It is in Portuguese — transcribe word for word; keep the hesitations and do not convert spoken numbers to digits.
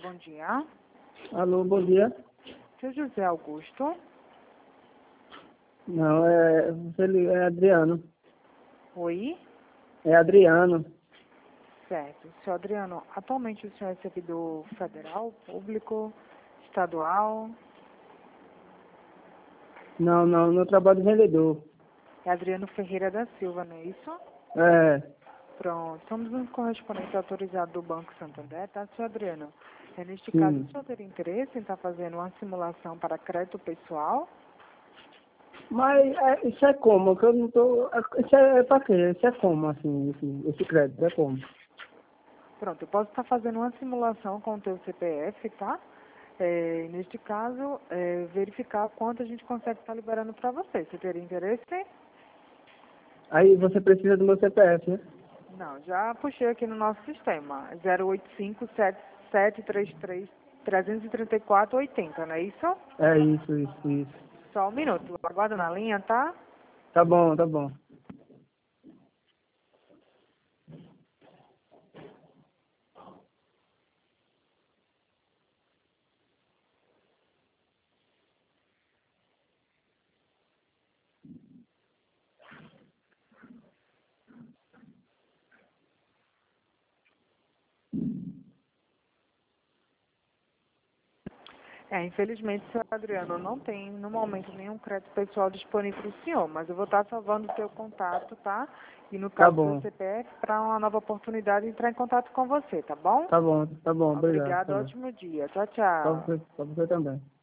bom dia. Alô, bom dia. Seu José Augusto. Não, é, ele é Adriano. Oi? É Adriano. Certo. Seu Adriano, atualmente o senhor é servidor federal, público, estadual? Não, não, no trabalho de vendedor. É Adriano Ferreira da Silva, não é isso? É, Pronto. Somos um correspondente autorizado do Banco Santander, tá, seu Adriano? É, neste caso, sim. o senhor teria interesse em estar fazendo uma simulação para crédito pessoal? Mas é, isso é como? Que eu não tô. é- Isso é, é pra quê? Isso é como, assim, esse, esse crédito? É como? Pronto, eu posso estar fazendo uma simulação com o teu C P F, tá? É, neste caso, é, verificar quanto a gente consegue estar liberando para você. Você teria interesse? Aí você precisa do meu C P F, né? Não, já puxei aqui no nosso sistema. zero oito cinco, sete sete três três, três três quatro, oito zero, não é isso? É isso, isso, isso. Só um minuto. Aguarda na linha, tá? Tá bom, tá bom. É, infelizmente, senhor Adriano, não tem no momento nenhum crédito pessoal disponível para o senhor, mas eu vou estar salvando o seu contato, tá? E no Tá caso do bom, seu C P F, para uma nova oportunidade, entrar em contato com você, tá bom? tá bom, tá bom, obrigado, tá Obrigada, bom. ótimo dia. Tchau, Pra tchau. você, pra você também.